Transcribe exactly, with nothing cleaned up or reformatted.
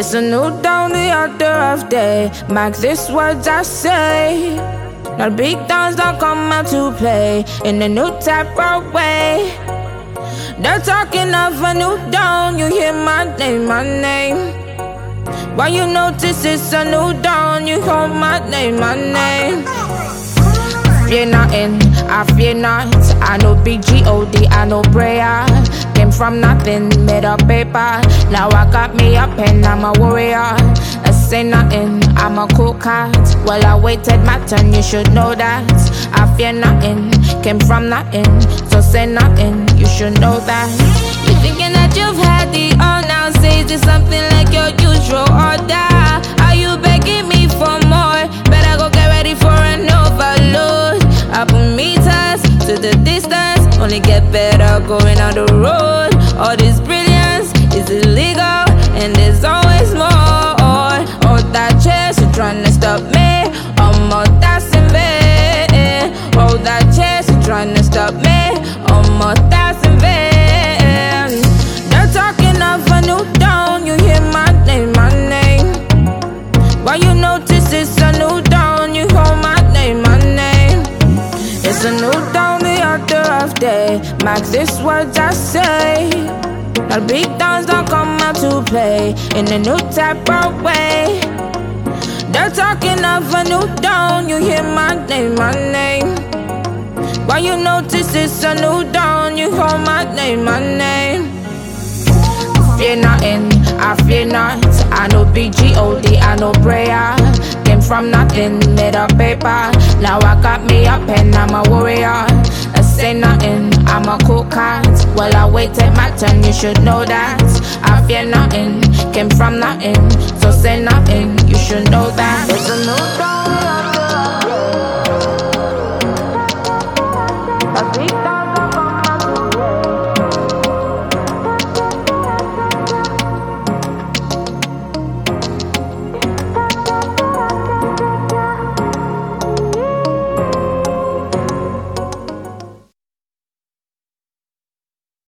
It's a new dawn, the order of day. Mark this words I say. Now the big downs don't come out to play in a new type of way. They're talking of a new dawn. You hear my name, my name. Why you notice it's a new dawn? You call my name, my name. Fear nothing, I fear not. I know B G O D, I know prayer. Came from nothing, made up paper. Now I got me a pen, I'm a warrior. I say nothing, I'm a cool cat. Well, I waited my turn, you should know that. I fear nothing, came from nothing. So say nothing, you should know that. You thinking that you've had the all now, say just something like your usual order. Are you begging me for more? Better go get ready for an overload. I put meters to the distance, only get better going on the road. All this brilliance is illegal, and there's always more. All that chase, you're trying to stop me. I'm all that's in vain. All that chase, you're trying to stop me. I'm all that's in vain. They're talking of a new dawn. You hear my name, my name. Why you notice it's a new dawn? You call my name, my name. It's a new dawn, the order of day. Mark this words I say. Now the big downs don't come out to play in a new type of way. They're talking of a new dawn. You hear my name, my name. Why you notice it's a new dawn? You call my name, my name. Fear nothing, I fear not. I know B G O D, I know prayer. Came from nothing, made up paper. Now I got me a pen, I'm a warrior. I say nothing, I'm a cool cat. Well, I waited my turn, you should know that. I fear nothing, came from nothing. So say nothing, you should know that. It's a new dawn.